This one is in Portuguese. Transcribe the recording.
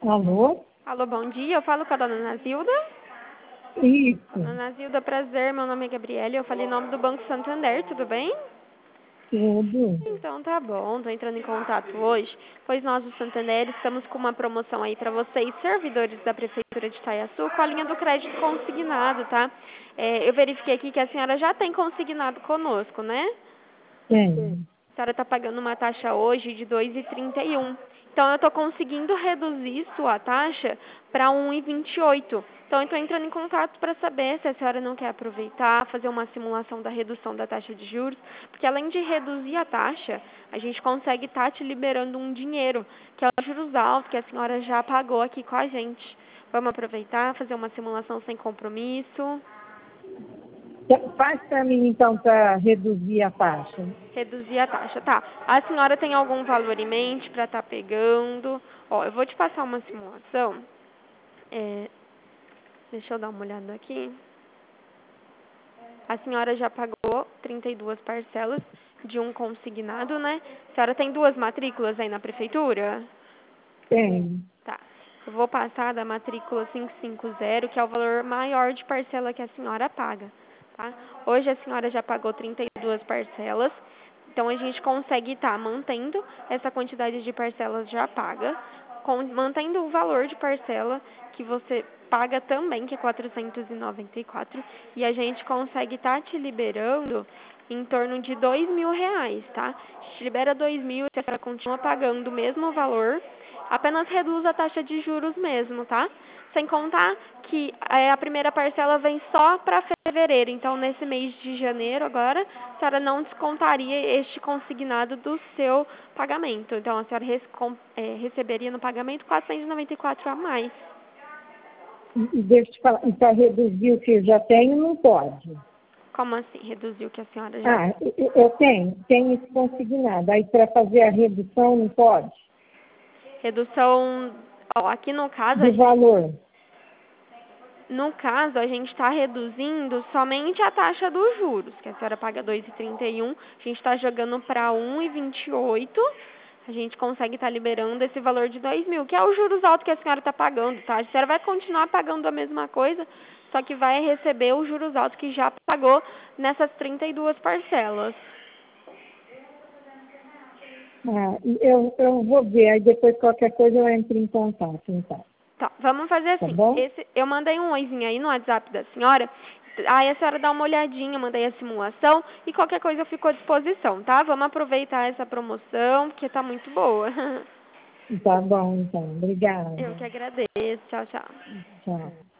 Alô? Alô, bom dia. Eu falo com a dona Nazilda. Isso, Dona Nazilda, prazer. Meu nome é Gabriele. Eu falei em nome do Banco Santander, tudo bem? tudo. Então tá bom. Tô entrando em contato hoje, pois nós do Santander estamos com uma promoção aí para vocês, servidores da Prefeitura de Itaiaçu, com a linha do crédito consignado, tá? Eu verifiquei aqui que a senhora já tem consignado conosco, né? Tem. A senhora está pagando uma taxa hoje de 2,31. Então, eu estou conseguindo reduzir sua taxa para 1,28. Então, eu estou entrando em contato para saber se a senhora não quer aproveitar, fazer uma simulação da redução da taxa de juros, porque além de reduzir a taxa, a gente consegue estar te liberando um dinheiro, que é os juros altos que a senhora já pagou aqui com a gente. Vamos aproveitar, fazer uma simulação sem compromisso. Faz para mim, então, para reduzir a taxa. Reduzir a taxa, tá. A senhora tem algum valor em mente para estar pegando? Ó, eu vou te passar uma simulação. É, deixa eu dar uma olhada aqui. A senhora já pagou 32 parcelas de um consignado, né? A senhora tem duas matrículas aí na prefeitura? Tem. Tá. Eu vou passar da matrícula 550, que é o valor maior de parcela que a senhora paga, tá? Hoje a senhora já pagou 32 parcelas, então a gente consegue estar mantendo essa quantidade de parcelas já paga, mantendo o valor de parcela que você paga também, que é 494, e a gente consegue estar te liberando em torno de R$ 2.000, tá? Te libera 2.000 e a senhora continua pagando o mesmo valor, apenas reduz a taxa de juros mesmo, tá? Sem contar que a primeira parcela vem só para fevereiro. Então, nesse mês de janeiro, agora, a senhora não descontaria este consignado do seu pagamento. Então, a senhora receberia no pagamento 494 a mais. E deixa eu te falar, e para reduzir o que eu já tenho, não pode. Como assim? Reduzir o que a senhora já... Eu tenho esse consignado. Aí, para fazer a redução, não pode? Redução... Ó, aqui no caso, Do valor. a gente está reduzindo somente a taxa dos juros, que a senhora paga 2,31, a gente está jogando para 1,28, a gente consegue estar liberando esse valor de 2.000, que é os juros altos que a senhora está pagando, tá? A senhora vai continuar pagando a mesma coisa, só que vai receber os juros altos que já pagou nessas 32 parcelas. Eu vou ver, aí depois qualquer coisa eu entro em contato, então. Tá, vamos fazer Tá assim. bom? Eu mandei um oizinho aí no WhatsApp da senhora. Aí a senhora dá uma olhadinha, mandei a simulação e qualquer coisa eu fico à disposição, tá? Vamos aproveitar essa promoção, porque tá muito boa. Tá bom, então. Eu Obrigada. que agradeço. Tchau, tchau. Tchau.